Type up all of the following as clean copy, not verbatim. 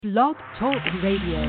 Blog Talk Radio.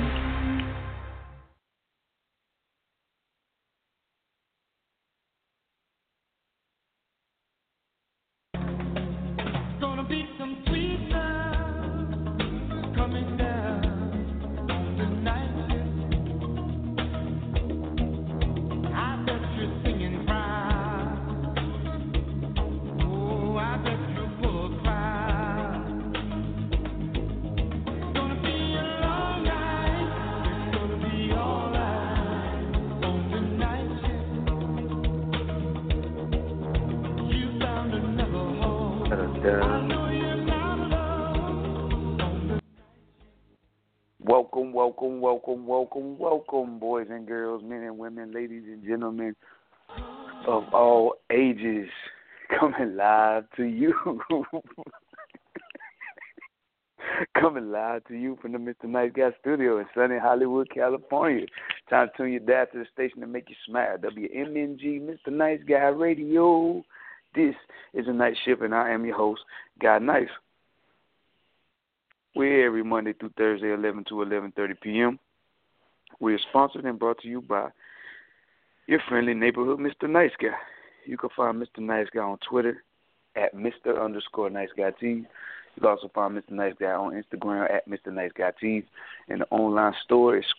Welcome, boys and girls, men and women, ladies and gentlemen of all ages, coming live to you. Coming live to you from the Mr. Nice Guy studio in sunny Hollywood, California. Time to tune your dad to the station to make you smile. WMNG, Mr. Nice Guy Radio. This is a night shift, and I am your host, Guy Nice. We're here every Monday through Thursday, 11 to 11:30 p.m. We are sponsored and brought to you by your friendly neighborhood Mr. Nice Guy. You can find Mr. Nice Guy on Twitter at Mr_NiceGuyT. You can also find Mr. Nice Guy on Instagram at Mr. Nice Guy T. And the online store is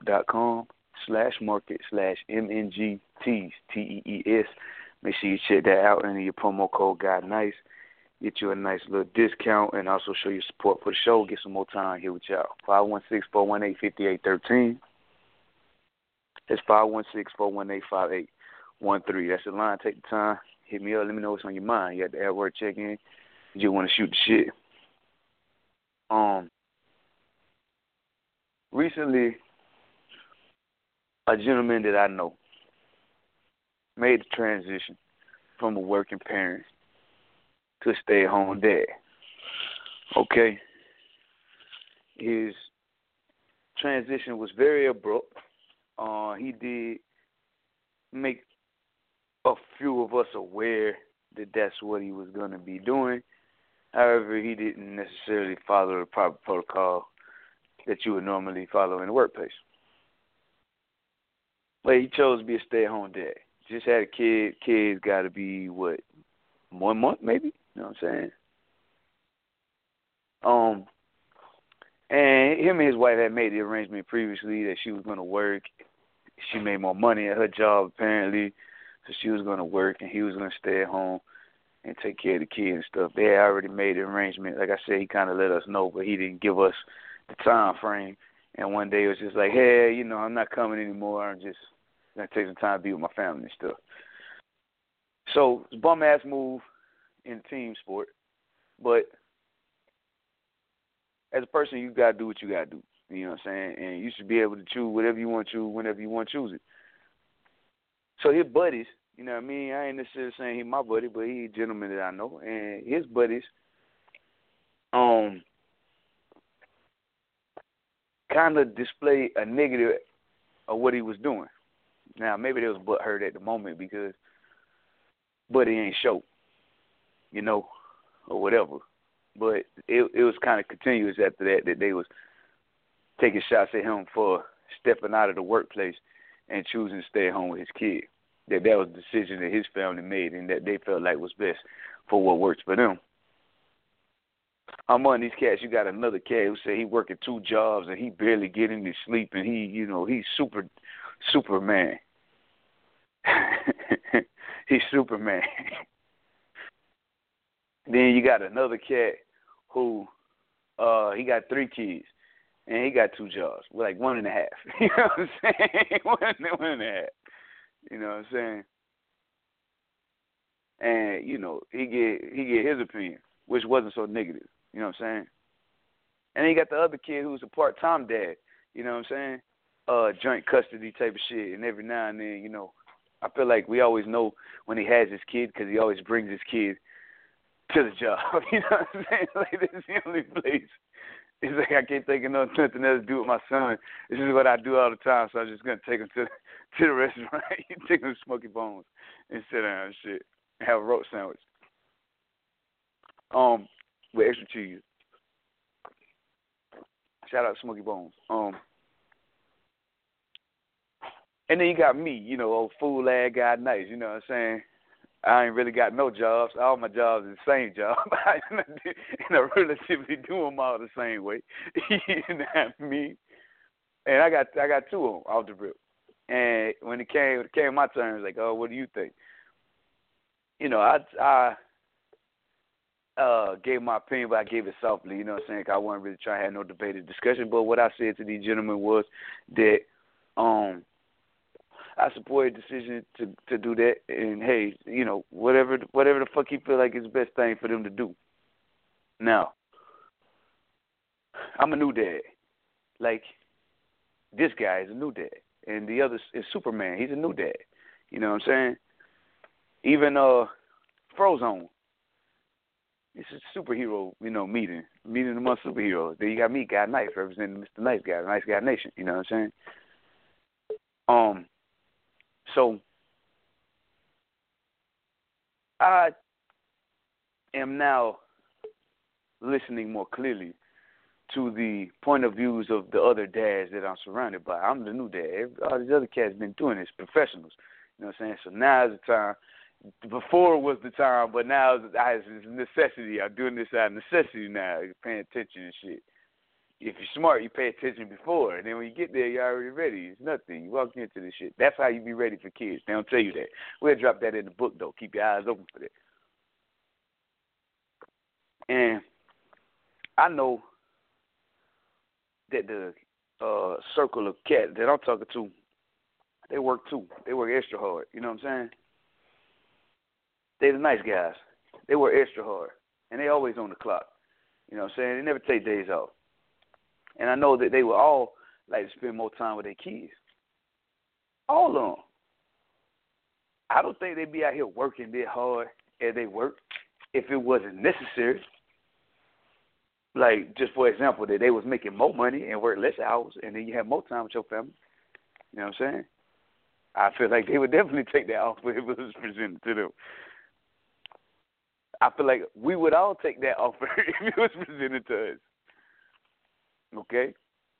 squareup.com/market/MNGTees, TEES. Make sure you check that out and enter your promo code GuyNice. Get you a nice little discount and also show your support for the show. Get some more time here with y'all. 516-418-5813. It's 516-418-5813. That's the line. Take the time. Hit me up. Let me know what's on your mind. You got the AdWord check-in. You just want to shoot the shit. Recently, a gentleman that I know made the transition from a working parent to a stay-at-home dad. Okay? His transition was very abrupt. He did make a few of us aware that that's what he was going to be doing. However, he didn't necessarily follow the proper protocol that you would normally follow in the workplace. But he chose to be a stay-at-home dad. Just had a kid. Kid's got to be, 1 month maybe? You know what I'm saying? And him and his wife had made the arrangement previously that she was going to work. She made more money at her job, apparently, so she was going to work and he was going to stay at home and take care of the kid and stuff. They had already made the arrangement. Like I said, he kind of let us know, but he didn't give us the time frame. And one day it was just like, hey, I'm not coming anymore. I'm just going to take some time to be with my family and stuff. So it's a bum-ass move in team sport, but as a person, you got to do what you got to do. You know what I'm saying? And you should be able to choose whatever you want to choose whenever you want to choose it. So his buddies, you know what I mean? I ain't necessarily saying he's my buddy, but he's a gentleman that I know. And his buddies kind of displayed a negative of what he was doing. Now, maybe they was butthurt at the moment because buddy ain't show, or whatever. But it was kind of continuous after that they was taking shots at him for stepping out of the workplace and choosing to stay at home with his kid. That was the decision that his family made and that they felt like was best for what works for them. Among these cats, you got another cat who said he working 2 jobs and he barely getting any sleep and he's Superman. He's Superman. Then you got another cat who he got 3 kids and he got 2 jobs, like 1.5. You know what I'm saying? 1.5. You know what I'm saying? And he get his opinion, which wasn't so negative. You know what I'm saying? And then you got the other kid who's a part-time dad. You know what I'm saying? Joint custody type of shit. And every now and then, I feel like we always know when he has his kid because he always brings his kid to the job. You know what I'm saying? Like, this is the only place. It's like I can't think of nothing else to do with my son. This is what I do all the time, so I'm just going to take him to the restaurant. Take him to Smoky Bones and sit down and shit. And have a roast sandwich. With extra cheese. Shout out Smokey Bones. And then you got me, you know, old fool ass guy, nice. You know what I'm saying? I ain't really got no jobs. All my jobs are the same job, and I relatively do them all the same way. You know what I mean? And I got two of them off the rip. And when it came my turn, it was like, oh, what do you think? You know, I gave my opinion, but I gave it softly. You know what I'm saying? 'Cause I wasn't really trying to have no debated discussion. But what I said to these gentlemen was that I support a decision to do that, and hey, you know, whatever the fuck you feel like is the best thing for them to do. Now, I'm a new dad. Like, this guy is a new dad, and the other is Superman. He's a new dad. You know what I'm saying? Even Frozone. It's a superhero, you know, meeting among superheroes. Then you got me, Guy Nice, representing Mr. Nice Guy, Nice Guy Nation. You know what I'm saying? So I am now listening more clearly to the point of views of the other dads that I'm surrounded by. I'm the new dad. All these other cats been doing this, professionals. You know what I'm saying? So now is the time. Before was the time, but now it's a necessity. I'm doing this out of necessity now. You're paying attention and shit. If you're smart, you pay attention before. And then when you get there, you're already ready. It's nothing. You walk into this shit. That's how you be ready for kids. They don't tell you that. We'll drop that in the book, though. Keep your eyes open for that. And I know that the circle of cats that I'm talking to, they work too. They work extra hard. You know what I'm saying? They the nice guys. They work extra hard. And they always on the clock. You know what I'm saying? They never take days off. And I know that they would all like to spend more time with their kids. All of them. I don't think they'd be out here working that hard as they work if it wasn't necessary. Like, just for example, that they was making more money and work less hours, and then you have more time with your family. You know what I'm saying? I feel like they would definitely take that offer if it was presented to them. I feel like we would all take that offer if it was presented to us. Okay?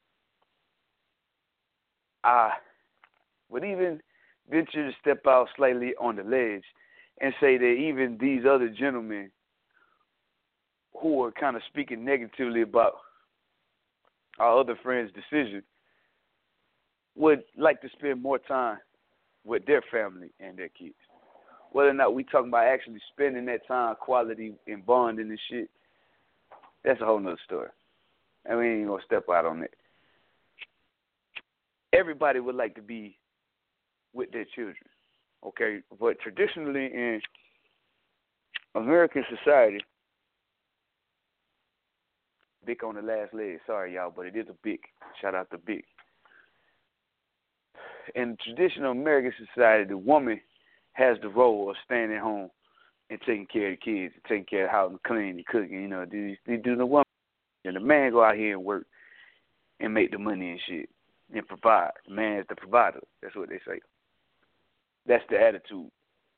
I would even venture to step out slightly on the ledge and say that even these other gentlemen who are kind of speaking negatively about our other friends' decision would like to spend more time with their family and their kids. Whether or not we talking about actually spending that time, quality, and bonding and shit, that's a whole nother story. And we ain't going to step out on that. Everybody would like to be with their children, okay? But traditionally in American society, Big on the last leg. Sorry, y'all, but it is a big. Shout out to Big. In traditional American society, the woman has the role of staying at home and taking care of the kids, and taking care of the house, and cleaning, and cooking. You know, they do the woman, and the man go out here and work and make the money and shit and provide. The man is the provider. That's what they say. That's the attitude.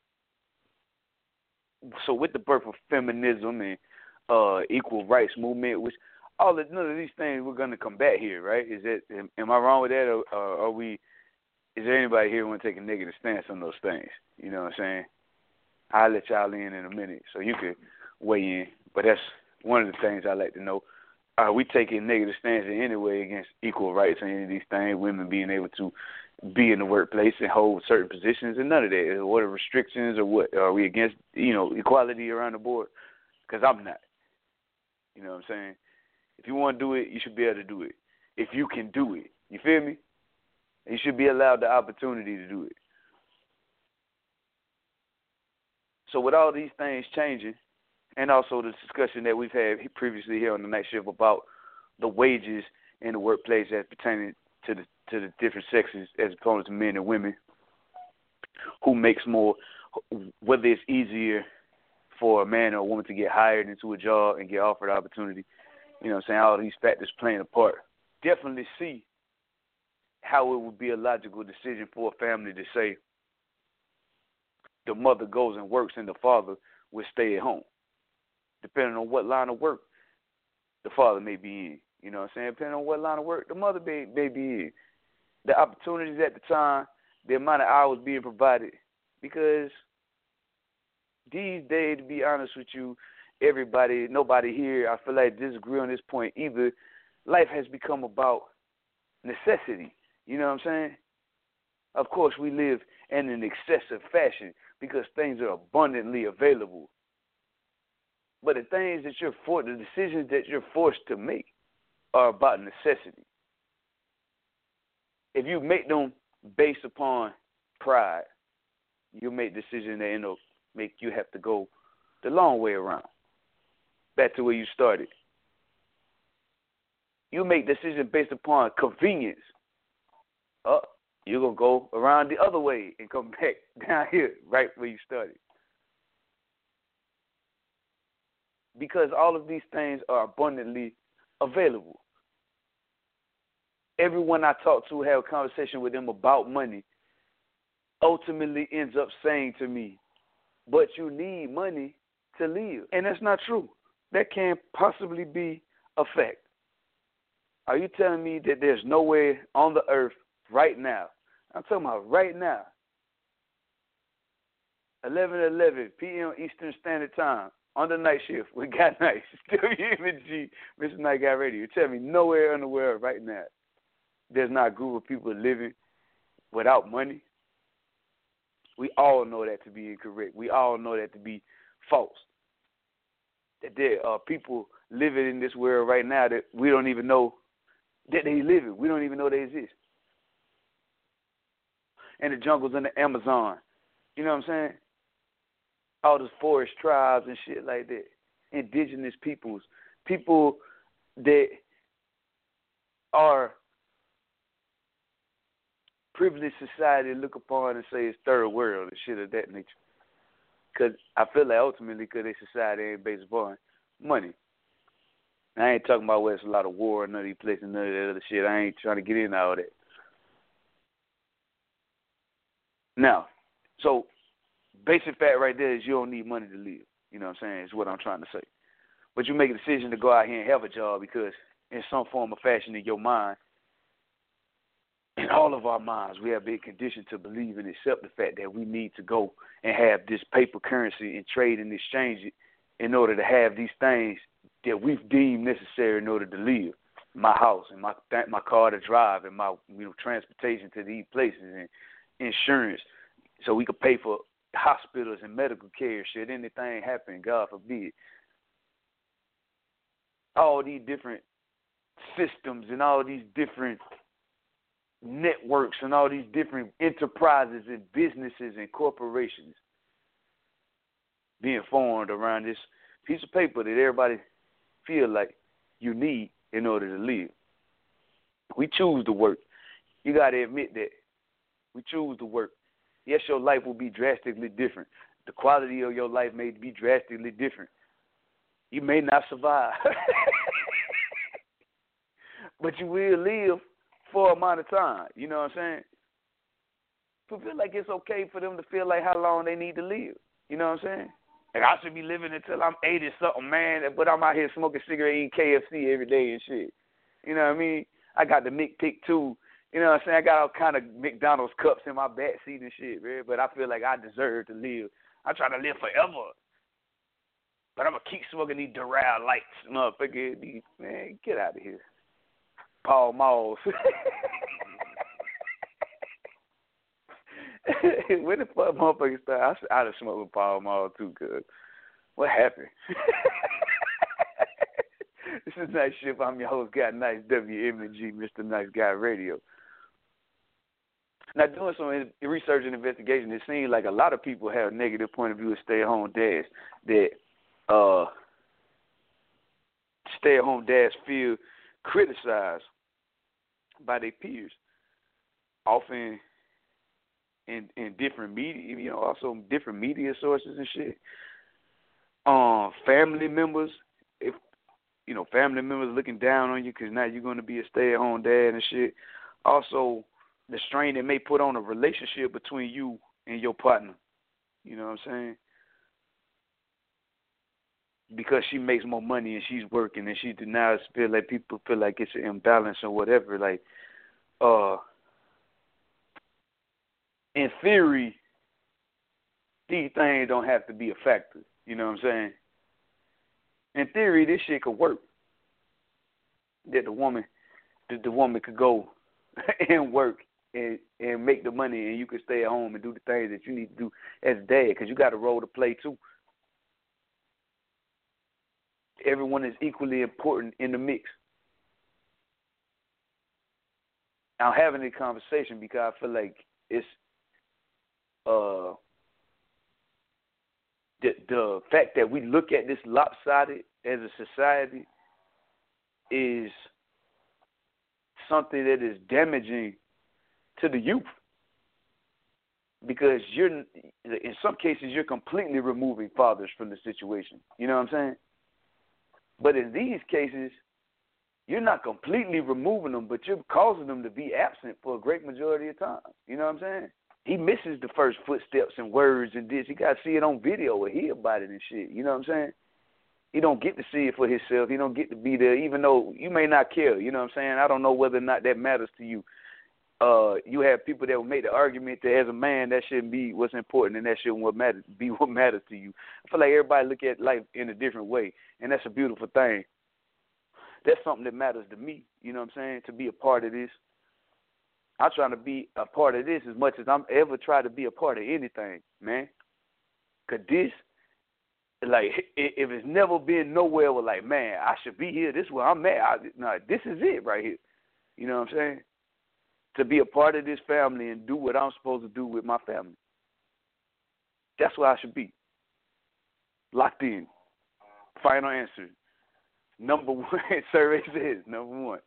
So with the birth of feminism and equal rights movement, which none of these things we're going to combat here, right? Am I wrong with that, or are we? Is there anybody here who want to take a negative stance on those things? You know what I'm saying? I'll let y'all in a minute so you could weigh in. But that's one of the things I like to know. Are we taking negative stance in any way against equal rights and any of these things, women being able to be in the workplace and hold certain positions and none of that? What are restrictions or what? Are we against, equality around the board? Because I'm not. You know what I'm saying? If you want to do it, you should be able to do it. If you can do it. You feel me? You should be allowed the opportunity to do it. So with all these things changing, and also the discussion that we've had previously here on the night shift about the wages in the workplace as pertaining to the different sexes as opposed to men and women, who makes more, whether it's easier for a man or a woman to get hired into a job and get offered opportunity, you know what I'm saying, all these factors playing a part. Definitely see how it would be a logical decision for a family to say the mother goes and works and the father will stay at home, depending on what line of work the father may be in. You know what I'm saying? Depending on what line of work the mother baby is. The opportunities at the time, the amount of hours being provided. Because these days, to be honest with you, nobody here, I feel like disagree on this point either. Life has become about necessity. You know what I'm saying? Of course, we live in an excessive fashion because things are abundantly available. But the decisions that you're forced to make are about necessity. If you make them based upon pride, you make decisions that make you have to go the long way around, back to where you started. You make decisions based upon convenience. You're going to go around the other way and come back down here, right where you started. Because all of these things are abundantly available. Everyone I talk to, have a conversation with them about money, ultimately ends up saying to me, but you need money to live. And that's not true. That can't possibly be a fact. Are you telling me that there's nowhere on the earth right now? I'm talking about right now. 11:11 p.m. Eastern Standard Time on the night shift with Guy Nice. WMG, Mr. Night Guy Radio. You tell me nowhere in the world right now there's not a group of people living without money. We all know that to be incorrect. We all know that to be false. That there are people living in this world right now that we don't even know that they live in. We don't even know they exist. In the jungles in the Amazon. You know what I'm saying? All those forest tribes and shit like that. Indigenous peoples. People that are privileged society look upon and say it's third world and shit of that nature. Because I feel like ultimately because their society ain't based upon money. I ain't talking about where there's a lot of war in none of these places, none of that other shit. I ain't trying to get into all that. Now, so basic fact right there is you don't need money to live. You know what I'm saying? Is what I'm trying to say. But you make a decision to go out here and have a job because in some form or fashion in your mind, in all of our minds, we have been conditioned to believe and accept the fact that we need to go and have this paper currency and trade and exchange it in order to have these things that we've deemed necessary in order to live. My house and my car to drive and my transportation to these places and insurance so we could pay for hospitals and medical care should anything happen, God forbid. All these different systems and all these different networks and all these different enterprises and businesses and corporations being formed around this piece of paper that everybody feel like you need in order to live. We choose to work. You got to admit that. We choose to work. Yes, your life will be drastically different. The quality of your life may be drastically different. You may not survive. But you will live for a amount of time. You know what I'm saying? People feel like it's okay for them to feel like how long they need to live. You know what I'm saying? Like I should be living until I'm 80-something, man, but I'm out here smoking cigarette, eating KFC every day and shit. You know what I mean? I got the McPick too. You know what I'm saying? I got all kind of McDonald's cups in my back seat and shit, man, but I feel like I deserve to live. I'm trying to live forever. But I'm going to keep smoking these Doral lights, motherfucker. Man, get out of here. Paul Malls. When the fuck motherfuckers start? I'd have smoked with Paul Malls too, cuz. What happened? This is Night Shift. I'm your host, Guy Nice, WMG, Mr. Nice Guy Radio. Now, doing some research and investigation, it seems like a lot of people have a negative point of view of stay-at-home dads that stay-at-home dads feel criticized by their peers, often in different media, also different media sources and shit. Family members, family members looking down on you because now you're going to be a stay-at-home dad and shit. Also, the strain it may put on a relationship between you and your partner. You know what I'm saying? because she makes more money and she's working and she denies feel like people feel like it's an imbalance or whatever. Like, in theory, these things don't have to be a factor. You know what I'm saying? In theory, this shit could work. That the woman could go and work and make the money, and you can stay at home and do the things that you need to do as a dad, because you got a role to play too. Everyone is equally important in the mix. I'm having a conversation because I feel like it's the fact that we look at this lopsided as a society is something that is damaging to the youth, because in some cases you're completely removing fathers from the situation. You know what I'm saying? But in these cases, you're not completely removing them, but you're causing them to be absent for a great majority of time. You know what I'm saying? He misses the first footsteps and words and this. He got to see it on video or hear about it and shit. You know what I'm saying? He don't get to see it for himself. He don't get to be there, even though you may not care. You know what I'm saying? I don't know whether or not that matters to you. You have people that will make the argument that as a man, that shouldn't be what's important and that shouldn't what matters to you. I feel like everybody look at life in a different way, and that's a beautiful thing. That's something that matters to me, you know what I'm saying, to be a part of this. I'm trying to be a part of this as much as I'm ever try to be a part of anything, man. Because this, like, if it's never been nowhere where, like, man, I should be here, this is where I'm at. No, this is it right here. You know what I'm saying? To be a part of this family and do what I'm supposed to do with my family. That's where I should be. Locked in. Final answer. Number one, survey says, number one.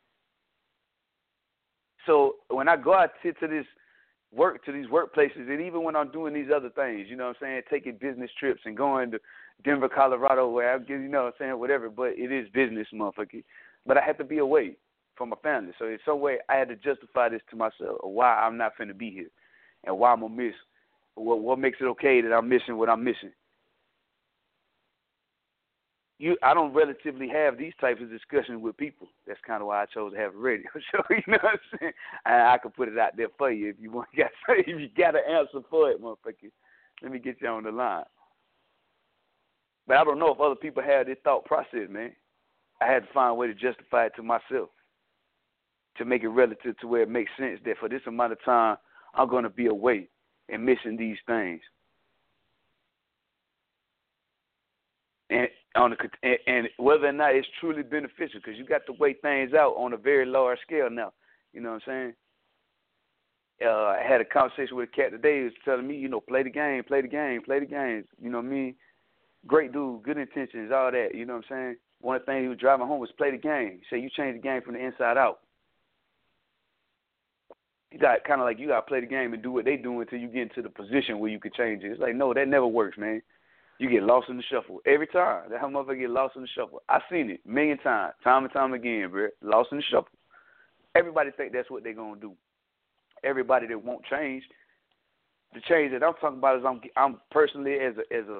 So when I go out to this work, to these workplaces, and even when I'm doing these other things, you know what I'm saying, taking business trips and going to Denver, Colorado, where I get, you know what I'm saying, whatever, but it is business, motherfucker. But I have to be away from my family. So in some way, I had to justify this to myself, or why I'm not finna be here, and why I'm going to miss, what makes it okay that I'm missing what I'm missing. I don't relatively have these types of discussions with people. That's kind of why I chose to have a radio show. You know what I'm saying? I could put it out there for you if you want. If you got an answer for it, motherfucker. Let me get you on the line. But I don't know if other people have this thought process, man. I had to find a way to justify it to myself, to make it relative to where it makes sense that for this amount of time I'm going to be away and missing these things. And whether or not it's truly beneficial, because you got to weigh things out on a very large scale now. You know what I'm saying? I had a conversation with a cat today who was telling me, you know, play the game. You know what I mean? Great dude, good intentions, all that. You know what I'm saying? One of the things he was driving home was play the game. He said, you change the game from the inside out. You got kind of like you got to play the game and do what they do until you get into the position where you can change it. It's like, no, that never works, man. You get lost in the shuffle every time. That motherfucker get lost in the shuffle. I've seen it a million times, time and time again, bro. Lost in the shuffle. Everybody think that's what they're gonna do. Everybody that won't change. The change that I'm talking about is I'm personally as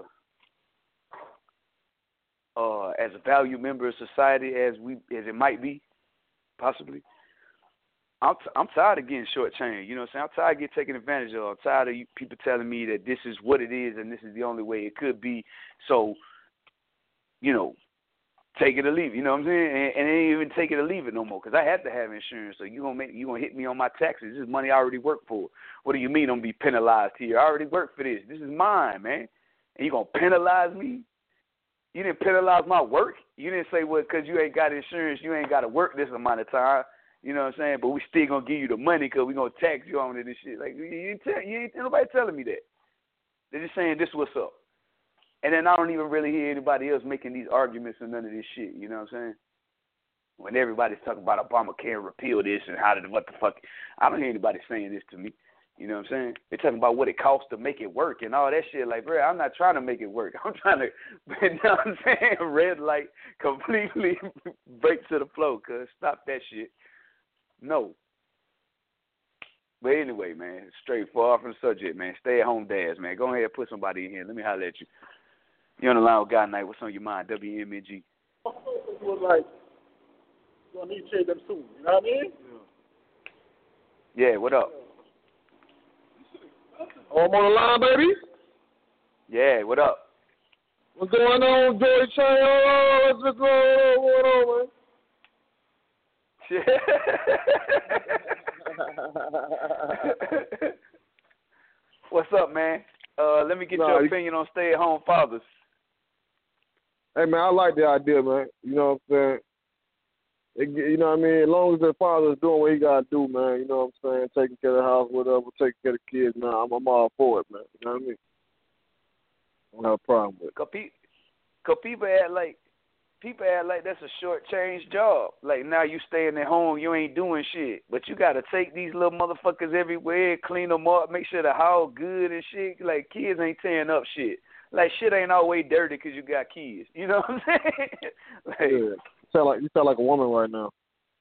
a valued member of society as it might be, possibly. I'm tired of getting shortchanged. You know what I'm saying? I'm tired of getting taken advantage of. I'm tired of people telling me that this is what it is and this is the only way it could be. So, you know, take it or leave it. You know what I'm saying? And ain't even take it or leave it no more, because I have to have insurance. So you gonna hit me on my taxes. This is money I already worked for. What do you mean I'm gonna be penalized here? I already worked for this. This is mine, man. And you gonna penalize me? You didn't penalize my work. You didn't say, well, because you ain't got insurance, you ain't got to work this amount of time. You know what I'm saying? But we still going to give you the money because we're going to tax you on it and shit. Like, you ain't nobody telling me that. They're just saying this what's up. And then I don't even really hear anybody else making these arguments and none of this shit. You know what I'm saying? When everybody's talking about Obamacare repeal this and what the fuck. I don't hear anybody saying this to me. You know what I'm saying? They're talking about what it costs to make it work and all that shit. Like, bro, I'm not trying to make it work. I'm trying to, you know what I'm saying? Red light, completely break to the flow, cuz. Stop that shit. No. But anyway, man, straight far from the subject, man. Stay at home dads, man. Go ahead and put somebody in here. Let me holler at you. You're on the line with God Night. What's on your mind? WMNG. Was like, you're going to need to change them soon. You know what I mean? Yeah, what up? Oh, I'm on the line, baby. Yeah, what up? What's going on, Joy Chain? What's going on, man? What's up, man? Let me get your opinion on stay-at-home fathers. Hey, man, I like the idea, man. You know what I'm saying? You know what I mean? As long as the father's doing what he got to do, man, you know what I'm saying? Taking care of the house, whatever, taking care of the kids, man, I'm all for it, man. You know what I mean? I don't have a problem with it. Cause people act like that's a short-change job. Like, now you staying at home, you ain't doing shit. But you got to take these little motherfuckers everywhere, clean them up, make sure the house good and shit. Like, kids ain't tearing up shit. Like, shit ain't always dirty because you got kids. You know what I'm saying? Like, yeah. You sound like a woman right now.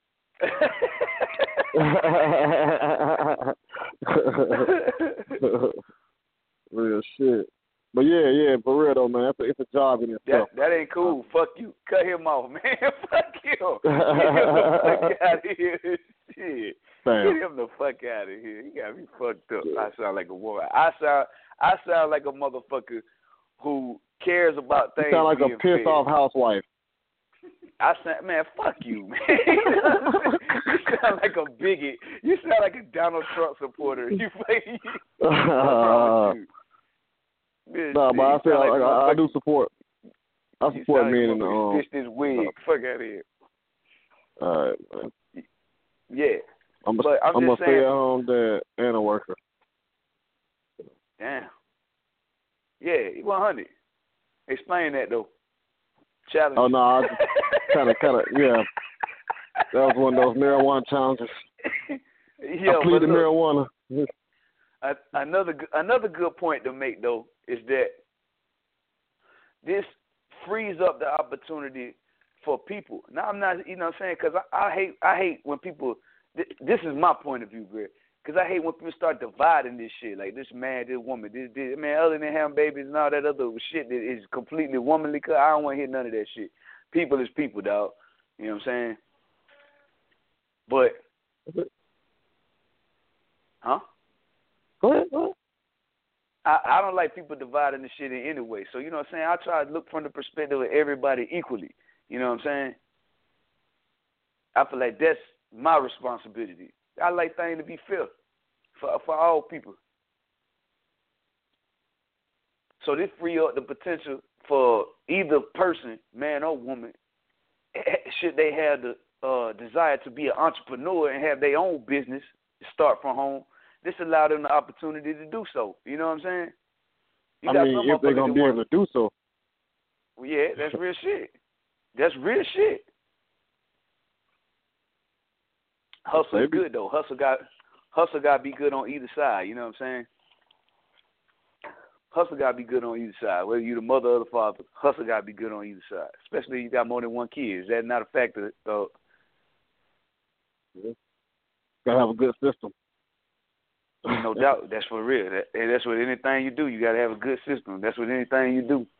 Real shit. But yeah, for real though, man. It's a job in itself. That ain't cool. Fuck you. Cut him off, man. Fuck him. Get him the fuck out of here. Shit. Damn. Get him the fuck out of here. You got me fucked up. I sound like a woman. I sound like a motherfucker who cares about things. You sound like a pissed off housewife. I sound, man, fuck you, man. You sound like a bigot. You sound like a Donald Trump supporter. What's wrong with you? No, but I say I do support. I support men in the Stitch this wig. Fuck out of here. All right, man. Yeah. I'm a stay-at-home dad and a worker. Damn. Yeah, 100. Explain that though. Challenge. Oh no, I kind of, yeah. That was one of those marijuana challenges. Yeah, I pleaded marijuana. Another good point to make though is that this frees up the opportunity for people. Now I'm not, you know what I'm saying, because I hate when people. This is my point of view, Greg. Because I hate when people start dividing this shit. Like, this man, this woman, this. Man, other than having babies and all that other shit that is completely womanly, cause I don't want to hear none of that shit. People is people, dog. You know what I'm saying? But, huh? Go ahead. I don't like people dividing the shit in any way. So, you know what I'm saying? I try to look from the perspective of everybody equally. You know what I'm saying? I feel like that's my responsibility. I like things to be fair for all people. So this free up the potential for either person, man or woman, should they have the desire to be an entrepreneur and have their own business, start from home. This allow them the opportunity to do so. You know what I'm saying? If they're going to be able to do so. Well, yeah, that's real shit. That's real shit. Hustle is good though. Hustle got to be good on either side. You know what I'm saying? Hustle got to be good on either side. Whether you're the mother or the father, hustle got to be good on either side. Especially if you got more than one kid. Is that not a factor? Yeah. Got to have a good system. No doubt. That's for real. That's with anything you do. You got to have a good system. That's with anything you do.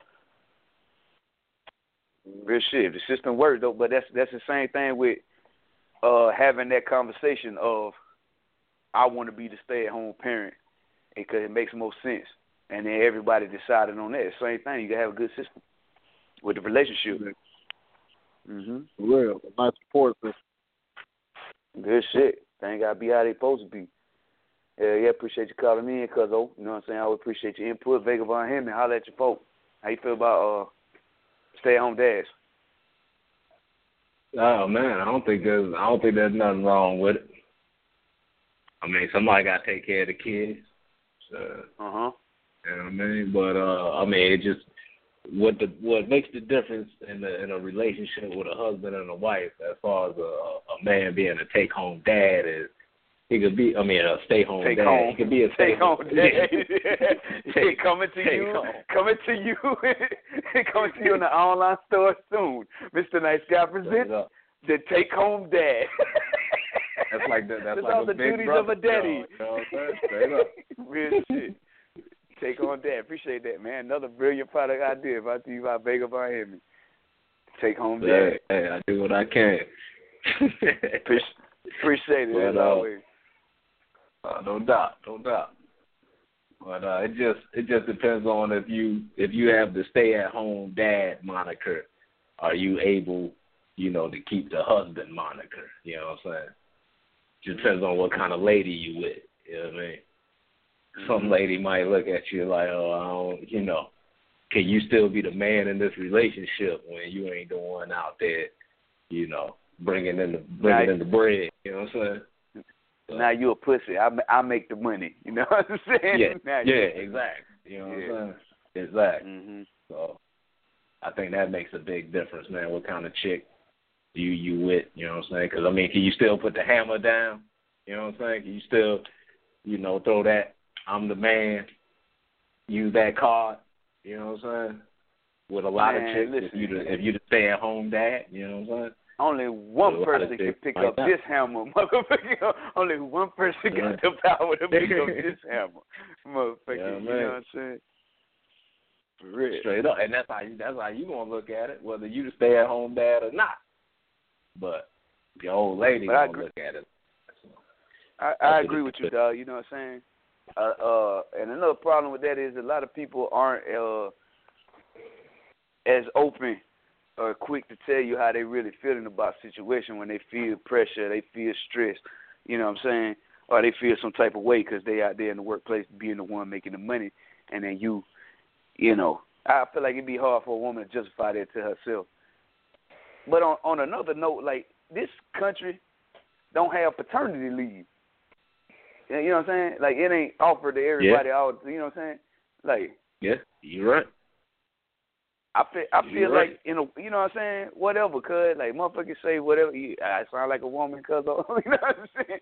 Real shit. If the system works though, but that's the same thing with having that conversation of I want to be the stay-at-home parent because it makes more sense. And then everybody decided on that. Same thing. You got to have a good system with the relationship. Mm-hmm. Real. A nice support system. Good shit. Things got to be how they supposed to be. Yeah, appreciate you calling me in, cuzzo. You know what I'm saying? I would appreciate your input. Vega Von Hemming, holler at your folk. How you feel about stay-at-home dads? Oh man, I don't think there's nothing wrong with it. I mean, somebody got to take care of the kids. So, You know what I mean? But it just what makes the difference in a relationship with a husband and a wife, as far as a man being a take-home dad, is he could be. A stay-home dad. He could be a stay-home dad. Coming to you in the online store soon. Mr. Nice Guy presents the take-home dad. That's like all a the big duties brother, of a daddy. You know what I'm saying? Straight up. Real shit. Take home dad. Appreciate that, man. Another brilliant product idea brought to you by Vega Von Hemi. Take home dad. Hey, I do what I can. Appreciate it, as always. No doubt. But it just depends on if you have the stay-at-home dad moniker, are you able, to keep the husband moniker? You know what I'm saying? Just depends on what kind of lady you with. You know what I mean? Some lady might look at you like, oh, I don't, can you still be the man in this relationship when you ain't the one out there, bringing in the bread? You know what I'm saying? Now you a pussy. I make the money. You know what I'm saying? Yeah, exactly. You know what I'm saying? Exactly. Mm-hmm. So I think that makes a big difference, man. What kind of chick you with? You know what I'm saying? Because, can you still put the hammer down? You know what I'm saying? Can you still, throw that, I'm the man, use that card? You know what I'm saying? With a lot of chicks, listen, if you the stay-at-home dad, you know what I'm saying? Only one person can pick up this hammer, motherfucker. Only one person got the power to pick up this hammer, motherfucker. You know what I'm saying? For real. Straight up, and that's how you gonna look at it, whether you the stay-at-home dad or not. But the old lady gonna look at it. I agree with you, dog. You know what I'm saying? And another problem with that is a lot of people aren't as open or quick to tell you how they really feeling about the situation when they feel pressure, they feel stress, you know what I'm saying? Or they feel some type of way because they out there in the workplace being the one making the money, and then I feel like it'd be hard for a woman to justify that to herself. But on another note, like, this country don't have paternity leave. You know what I'm saying? Like, it ain't offered to everybody all, you know what I'm saying? Like, yeah, you're right. I feel like, you know what I'm saying? Whatever, cuz, like, motherfuckers say whatever. I sound like a woman, cuz, you know what I'm saying?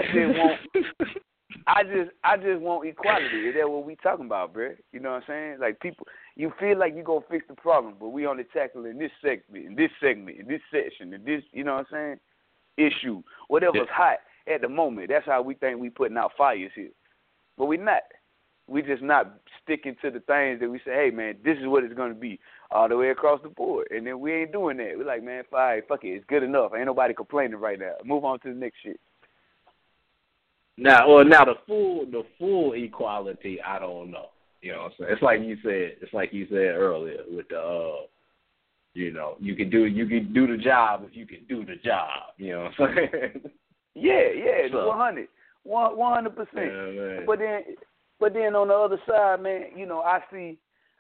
I just want equality. Is that what we talking about, bro? You know what I'm saying? Like, people, you feel like you gonna fix the problem, but we only tackling this segment, in this section, in this, you know what I'm saying? Issue, whatever's hot at the moment. That's how we think we putting out fires here, but we not. We just not sticking to the things that we say, hey, man, this is what it's going to be all the way across the board. And then we ain't doing that. We're like, man, fine, fuck it. It's good enough. Ain't nobody complaining right now. Move on to the next shit. Now the full equality, I don't know. You know what I'm saying? It's like you said earlier with the you can do the job if you can do the job. You know what I'm saying? Yeah, so, 100%. Yeah, But then on the other side, man, I see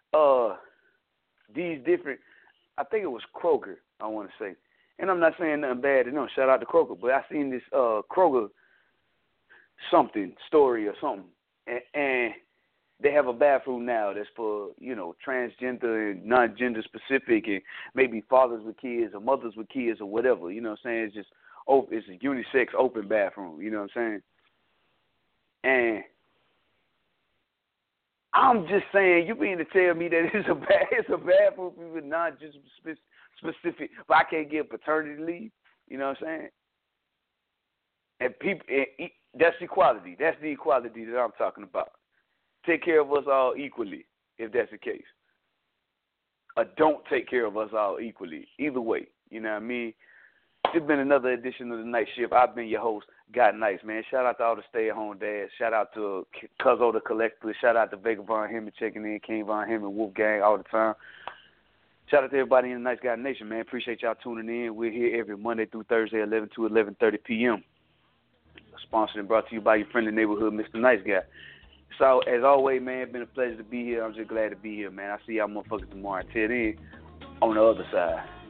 these different, I think it was Kroger, I want to say. And I'm not saying nothing bad to them. Shout out to Kroger. But I seen this Kroger story or something. And they have a bathroom now that's for, transgender and non-gender specific, and maybe fathers with kids or mothers with kids or whatever. You know what I'm saying? It's just open, it's a unisex open bathroom. You know what I'm saying? And I'm just saying, you mean to tell me that it's a bathroom for people non-gender specific, but I can't get paternity leave? You know what I'm saying? And people, that's equality. That's the equality that I'm talking about. Take care of us all equally, if that's the case. Or don't take care of us all equally. Either way, you know what I mean? It's been another edition of The Night Shift. I've been your host, God Nice, man. Shout out to all the stay-at-home dads. Shout out to Cuzzo the Collector. Shout out to Vega Von Hemi checking in, King Von Hemi, Wolfgang all the time. Shout out to everybody in the Nice Guy Nation, man. Appreciate y'all tuning in. We're here every Monday through Thursday, 11 to 11:30 p.m. Sponsored and brought to you by your friendly neighborhood, Mr. Nice Guy. So, as always, man, it's been a pleasure to be here. I'm just glad to be here, man. I'll see y'all motherfuckers tomorrow. Until then, on the other side.